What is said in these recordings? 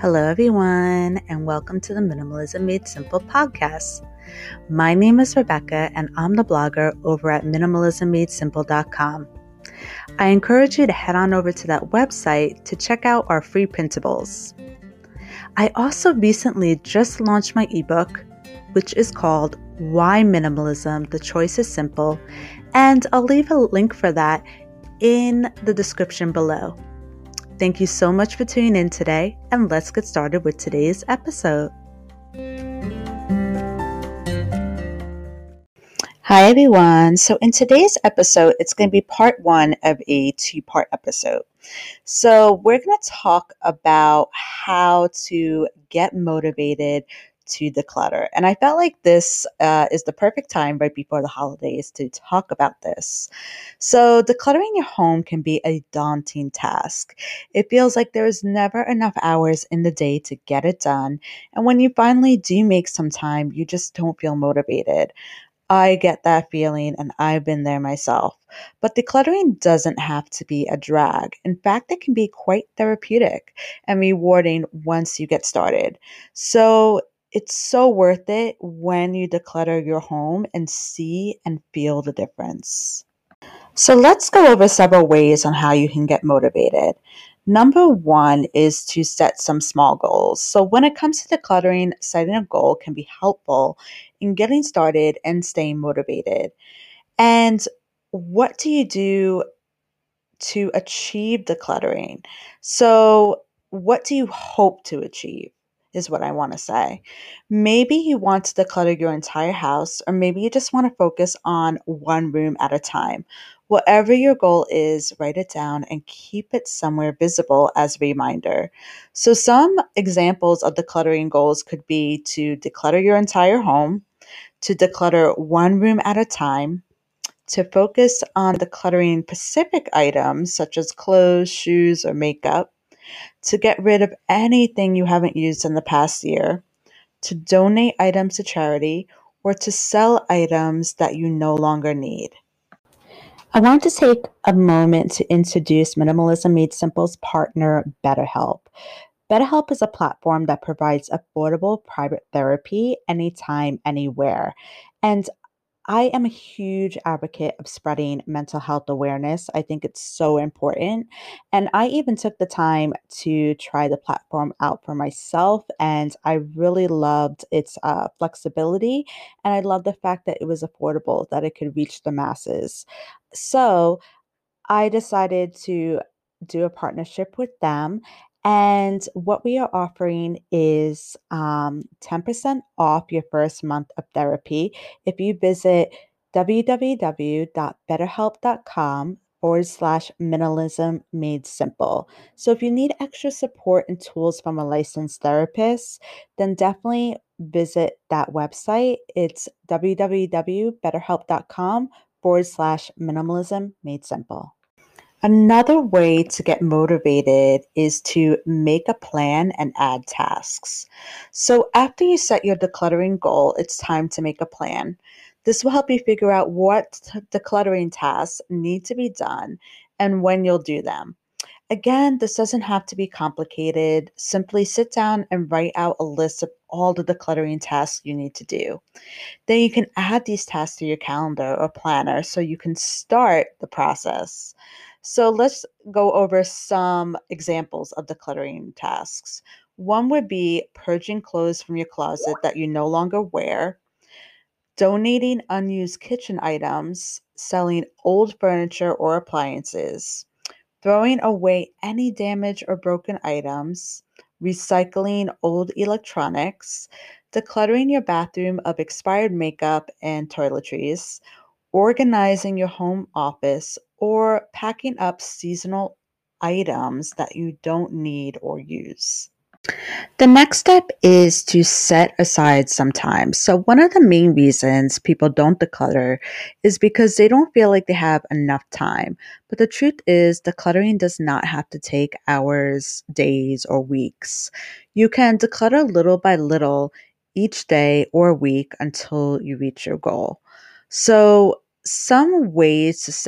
Hello, everyone, and welcome to the Minimalism Made Simple podcast. My name is Rebecca, and I'm the blogger over at minimalismmadesimple.com. I encourage you to head on over to that website to check out our free printables. I also recently just launched my ebook, which is called Why Minimalism? The Choice is Simple, and I'll leave a link for that in the description below. Thank you so much for tuning in today, and let's get started with today's episode. Hi, everyone. So in today's episode, it's going to be part one of a two-part episode. So we're going to talk about how to get motivated to declutter. And I felt like this is the perfect time right before the holidays to talk about this. So decluttering your home can be a daunting task. It feels like there's never enough hours in the day to get it done. And when you finally do make some time, you just don't feel motivated. I get that feeling, and I've been there myself. But decluttering doesn't have to be a drag. In fact, it can be quite therapeutic and rewarding once you get started. So it's so worth it when you declutter your home and see and feel the difference. So let's go over several ways on how you can get motivated. Number one is to set some small goals. So when it comes to decluttering, setting a goal can be helpful in getting started and staying motivated. And what do you do to achieve decluttering? So what do you hope to achieve? Is what I want to say. Maybe you want to declutter your entire house, or maybe you just want to focus on one room at a time. Whatever your goal is, write it down and keep it somewhere visible as a reminder. So, some examples of decluttering goals could be to declutter your entire home, to declutter one room at a time, to focus on decluttering specific items such as clothes, shoes, or makeup, to get rid of anything you haven't used in the past year, to donate items to charity, or to sell items that you no longer need. I want to take a moment to introduce Minimalism Made Simple's partner, BetterHelp. BetterHelp is a platform that provides affordable private therapy anytime, anywhere. And I am a huge advocate of spreading mental health awareness. I think it's so important. And I even took the time to try the platform out for myself. And I really loved its flexibility. And I love the fact that it was affordable, that it could reach the masses. So I decided to do a partnership with them. And what we are offering is 10% off your first month of therapy if you visit www.betterhelp.com/minimalism made simple. So if you need extra support and tools from a licensed therapist, then definitely visit that website. It's www.betterhelp.com/minimalism made simple. Another way to get motivated is to make a plan and add tasks. So, after you set your decluttering goal, it's time to make a plan. This will help you figure out what decluttering tasks need to be done and when you'll do them. Again, this doesn't have to be complicated. Simply sit down and write out a list of all the decluttering tasks you need to do. Then you can add these tasks to your calendar or planner so you can start the process. So let's go over some examples of decluttering tasks. One would be purging clothes from your closet that you no longer wear, donating unused kitchen items, selling old furniture or appliances, throwing away any damaged or broken items, recycling old electronics, decluttering your bathroom of expired makeup and toiletries, organizing your home office, or packing up seasonal items that you don't need or use. The next step is to set aside some time. So, one of the main reasons people don't declutter is because they don't feel like they have enough time. But the truth is, decluttering does not have to take hours, days, or weeks. You can declutter little by little each day or week until you reach your goal. So, some ways to set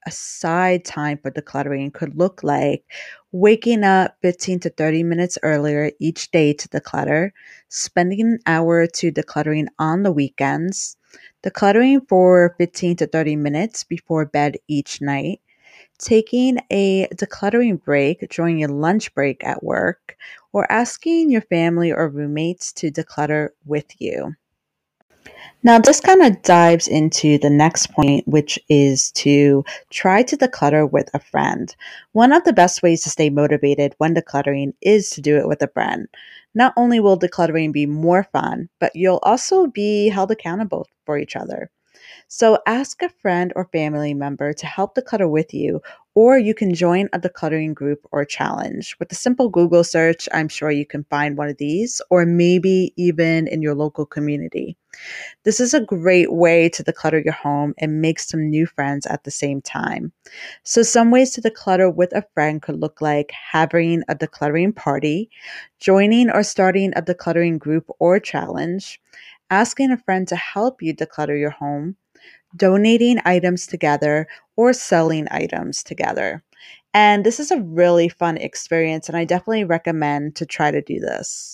aside time for decluttering could look like waking up 15 to 30 minutes earlier each day to declutter, spending an hour or two decluttering on the weekends, decluttering for 15 to 30 minutes before bed each night, taking a decluttering break during your lunch break at work, or asking your family or roommates to declutter with you. Now, this kind of dives into the next point, which is to try to declutter with a friend. One of the best ways to stay motivated when decluttering is to do it with a friend. Not only will decluttering be more fun, but you'll also be held accountable for each other. So ask a friend or family member to help declutter with you, or you can join a decluttering group or challenge. With a simple Google search, I'm sure you can find one of these, or maybe even in your local community. This is a great way to declutter your home and make some new friends at the same time. So, some ways to declutter with a friend could look like having a decluttering party, joining or starting a decluttering group or challenge, asking a friend to help you declutter your home, donating items together, or selling items together. And this is a really fun experience, and I definitely recommend to try to do this.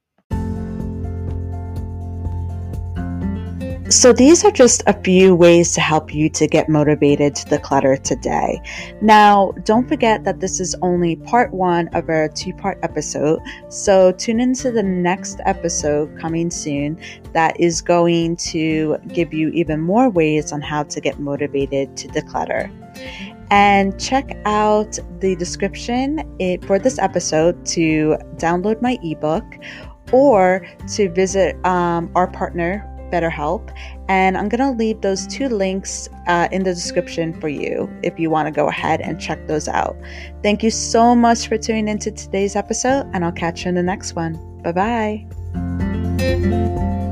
So these are just a few ways to help you to get motivated to declutter today. Now, don't forget that this is only part one of a two-part episode. So tune into the next episode coming soon that is going to give you even more ways on how to get motivated to declutter. And check out the description for this episode to download my ebook or to visit our partner, BetterHelp. And I'm going to leave those two links in the description for you if you want to go ahead and check those out. Thank you so much for tuning into today's episode, and I'll catch you in the next one. Bye-bye.